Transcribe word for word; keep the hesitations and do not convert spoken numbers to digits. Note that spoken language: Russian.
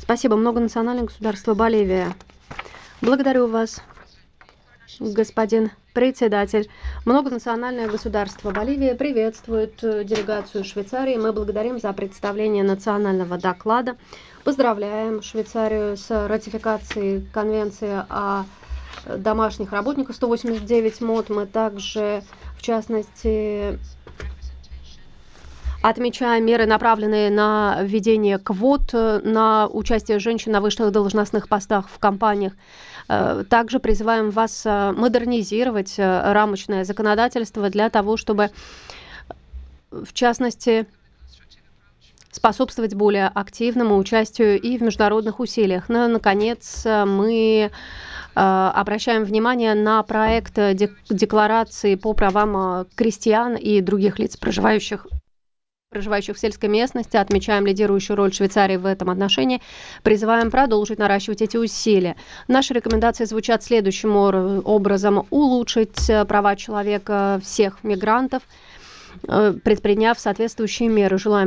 Спасибо. Многонациональное государство Боливия. Благодарю вас, господин председатель. Многонациональное государство Боливия приветствует делегацию Швейцарии. Мы благодарим за представление национального доклада. Поздравляем Швейцарию с ратификацией Конвенции о домашних работниках сто восемьдесят девять МОД. Мы также, в частности, отмечаем меры, направленные на введение квот на участие женщин на высших должностных постах в компаниях. Также призываем вас модернизировать рамочное законодательство для того, чтобы, в частности, способствовать более активному участию и в международных усилиях. Ну, наконец, мы обращаем внимание на проект декларации по правам крестьян и других лиц, проживающих проживающих в сельской местности, отмечаем лидирующую роль Швейцарии в этом отношении, призываем продолжить наращивать эти усилия. Наши рекомендации звучат следующим образом: улучшить права человека всех мигрантов, предприняв соответствующие меры. Желаем